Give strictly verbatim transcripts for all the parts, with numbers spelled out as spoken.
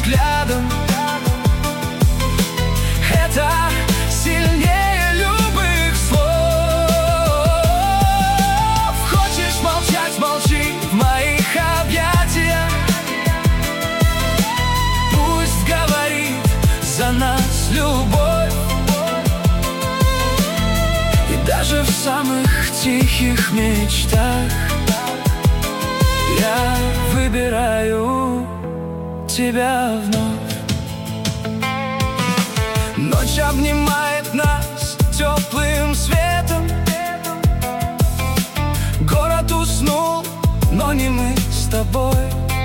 взглядом. Это сильнее любых слов. Хочешь молчать — молчи в моих объятиях. Пусть говорит за нас любовь. И даже в самых тихих мечтах я выбираю тебя вновь. Ночь обнимает нас теплым светом. Город уснул, но не мы с тобой.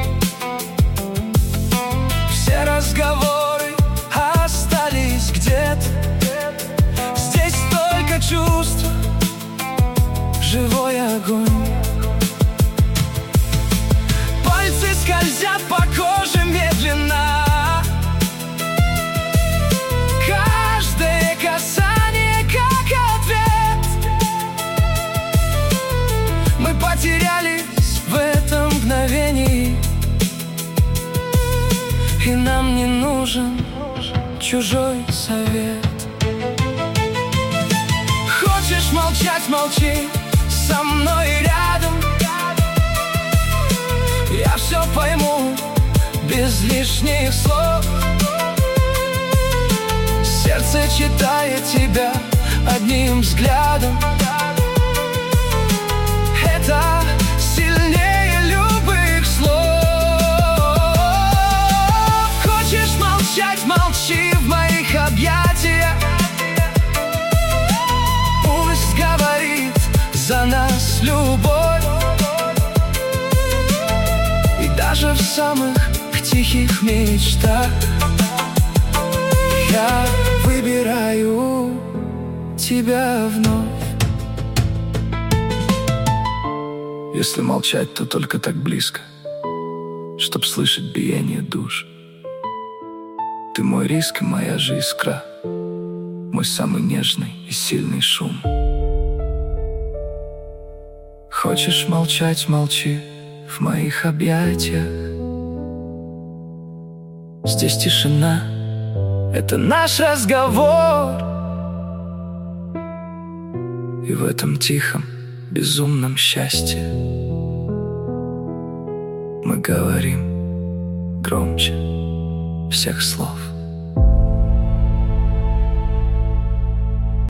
Все разговоры остались где-то. Здесь только чувства, живой огонь. Пальцы скользят по коже медленно. Каждое касание как ответ. Мы потерялись в этом мгновении, и нам не нужен чужой совет. Хочешь молчать — молчи со мной рядом. Я все пойму без лишних слов. Сердце читает тебя одним взглядом. Это сильнее любых слов. Хочешь молчать — молчи в моих объятиях. Пусть говорит за нас любовь. И даже в самых тихих мечтах я выбираю тебя вновь. Если молчать, то только так близко, чтоб слышать биение душ. Ты мой риск и моя же искра, мой самый нежный и сильный шум. Хочешь молчать — молчи в моих объятиях. Здесь тишина — это наш разговор. И в этом тихом, безумном счастье мы говорим громче всех слов.